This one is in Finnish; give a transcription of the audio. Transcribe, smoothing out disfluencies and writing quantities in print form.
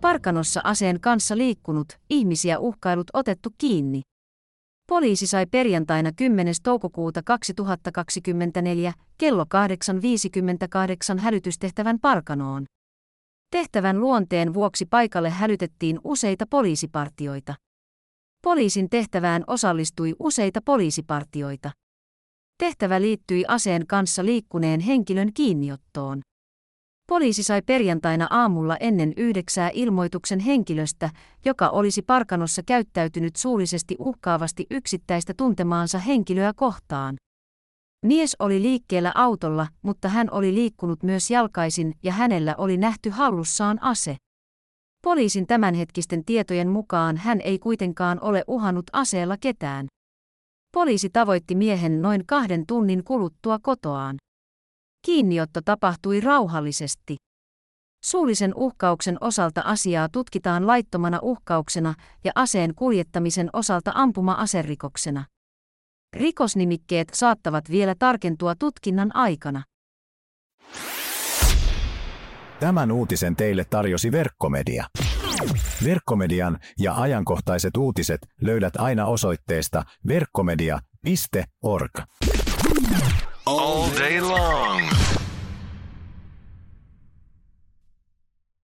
Parkanossa aseen kanssa liikkunut, ihmisiä uhkailut otettu kiinni. Poliisi sai perjantaina 10. toukokuuta 2024 kello 8.58 hälytystehtävän Parkanoon. Tehtävän luonteen vuoksi paikalle hälytettiin useita poliisipartioita. Poliisin tehtävään osallistui useita poliisipartioita. Tehtävä liittyi aseen kanssa liikkuneen henkilön kiinniottoon. Poliisi sai perjantaina aamulla ennen 9 ilmoituksen henkilöstä, joka olisi Parkanossa käyttäytynyt suullisesti uhkaavasti yksittäistä tuntemaansa henkilöä kohtaan. Mies oli liikkeellä autolla, mutta hän oli liikkunut myös jalkaisin ja hänellä oli nähty hallussaan ase. Poliisin tämänhetkisten tietojen mukaan hän ei kuitenkaan ole uhannut aseella ketään. Poliisi tavoitti miehen noin 2 tunnin kuluttua kotoaan. Kiinniotto tapahtui rauhallisesti. Suullisen uhkauksen osalta asiaa tutkitaan laittomana uhkauksena ja aseen kuljettamisen osalta ampuma-aserikoksena. Rikosnimikkeet saattavat vielä tarkentua tutkinnan aikana. Tämän uutisen teille tarjosi Verkkomedia. Verkkomedian ja ajankohtaiset uutiset löydät aina osoitteesta verkkomedia.org. All day long.